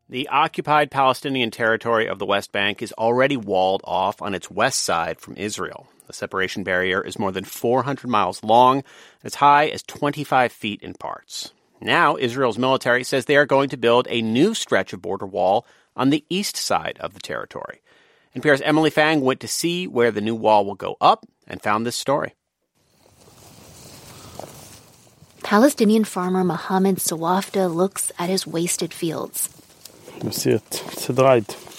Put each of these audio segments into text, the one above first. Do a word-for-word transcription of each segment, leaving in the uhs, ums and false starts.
The occupied Palestinian territory of the West Bank is already walled off on its west side from Israel. The separation barrier is more than four hundred miles long and as high as twenty-five feet in parts. Now, Israel's military says they are going to build a new stretch of border wall on the east side of the territory. N P R's Emily Fang went to see where the new wall will go up and found this story. Palestinian farmer Mohammed Sawafda looks at his wasted fields. You see it. It's dried.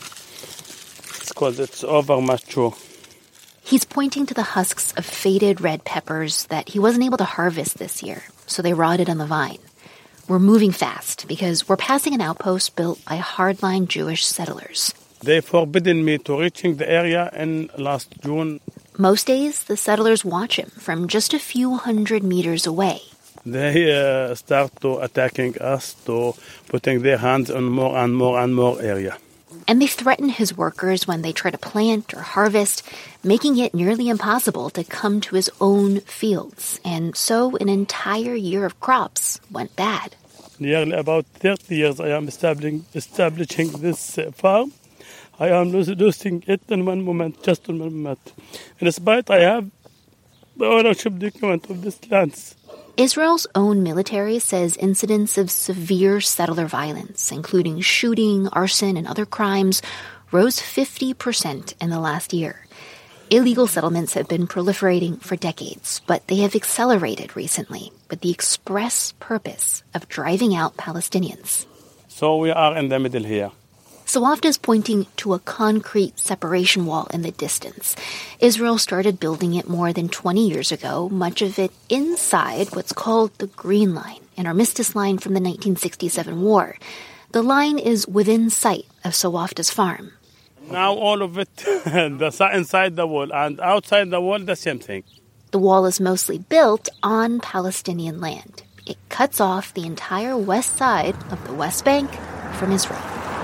It's called it's over mature. He's pointing to the husks of faded red peppers that he wasn't able to harvest this year, so they rotted on the vine. We're moving fast because we're passing an outpost built by hardline Jewish settlers. They forbidden me to reaching the area in last June. Most days, the settlers watch him from just a few hundred meters away. They uh, start to attacking us, to putting their hands on more and more and more area. And they threaten his workers when they try to plant or harvest, making it nearly impossible to come to his own fields. And so an entire year of crops went bad. Nearly about thirty years I am establishing, establishing this uh, farm. I am losing it in one moment, just in one moment. In spite, I have the ownership document of this lands. Israel's own military says incidents of severe settler violence, including shooting, arson, and other crimes, rose fifty percent in the last year. Illegal settlements have been proliferating for decades, but they have accelerated recently with the express purpose of driving out Palestinians. So we are in the middle here. Sawafda is pointing to a concrete separation wall in the distance. Israel started building it more than twenty years ago, much of it inside what's called the Green Line, an armistice line from the nineteen sixty-seven war. The line is within sight of Sawafda's farm. Now all of it the, inside the wall and outside the wall, the same thing. The wall is mostly built on Palestinian land. It cuts off the entire west side of the West Bank from Israel.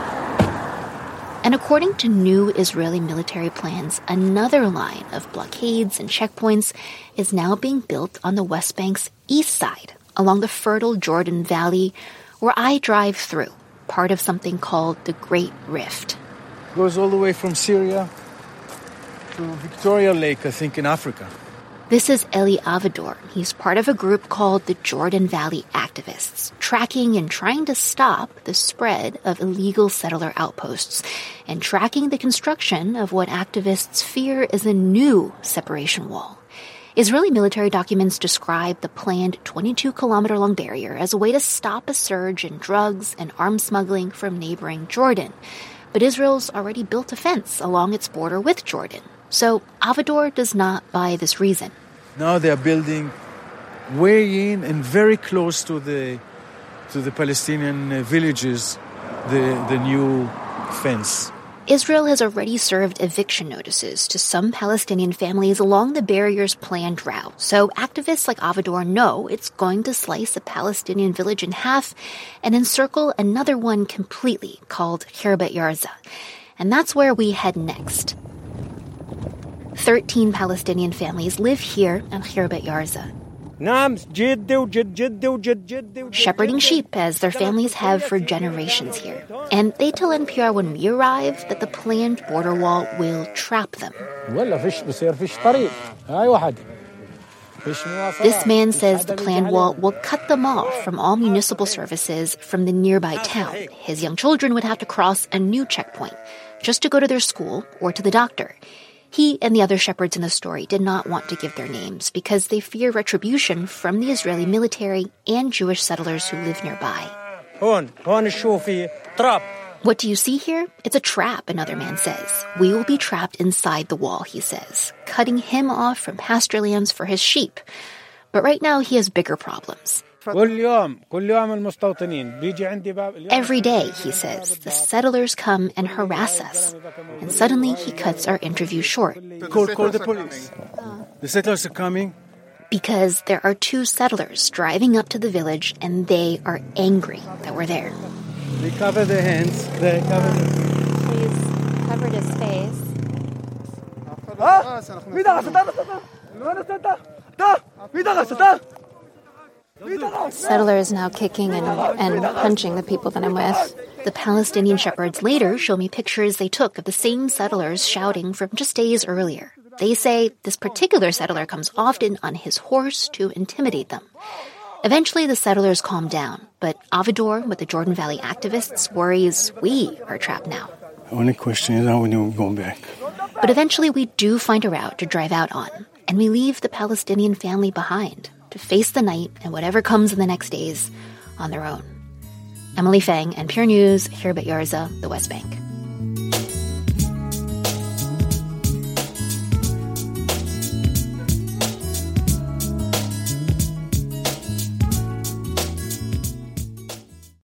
And according to new Israeli military plans, another line of blockades and checkpoints is now being built on the West Bank's east side, along the fertile Jordan Valley, where I drive through, part of something called the Great Rift. It goes all the way from Syria to Victoria Lake, I think, in Africa. This is Eli Avador. He's part of a group called the Jordan Valley Activists, tracking and trying to stop the spread of illegal settler outposts and tracking the construction of what activists fear is a new separation wall. Israeli military documents describe the planned twenty-two kilometer long barrier as a way to stop a surge in drugs and arms smuggling from neighboring Jordan. But Israel's already built a fence along its border with Jordan. So Avador does not buy this reason. Now they are building way in and very close to the to the Palestinian villages, the, the new fence. Israel has already served eviction notices to some Palestinian families along the barrier's planned route. So activists like Avador know it's going to slice a Palestinian village in half and encircle another one completely called Khirbet Yarza. And that's where we head next. Thirteen Palestinian families live here at Khirbet Yarza. Shepherding sheep as their families have for generations here. And they tell N P R when we arrive that the planned border wall will trap them. This man says the planned wall will cut them off from all municipal services from the nearby town. His young children would have to cross a new checkpoint just to go to their school or to the doctor. He and the other shepherds in the story did not want to give their names because they fear retribution from the Israeli military and Jewish settlers who live nearby. What do you see here? It's a trap, another man says. We will be trapped inside the wall, he says, cutting him off from pasture lands for his sheep. But right now he has bigger problems. Every day, he says, the settlers come and harass us. And suddenly he cuts our interview short. Call, call the police. The settlers are coming. Because there are two settlers driving up to the village and they are angry that we're there. They cover their hands. They cover their... He's covered his face. Settler is now kicking and, and punching the people that I'm with. The Palestinian shepherds later show me pictures they took of the same settlers shouting from just days earlier. They say this particular settler comes often on his horse to intimidate them. Eventually, the settlers calm down, but Avador, with the Jordan Valley activists, worries we are trapped now. The only question is how we know we're going back. But eventually, we do find a route to drive out on, and we leave the Palestinian family behind to face the night and whatever comes in the next days on their own. Emily Feng, N P R News, here at Yarza, the West Bank.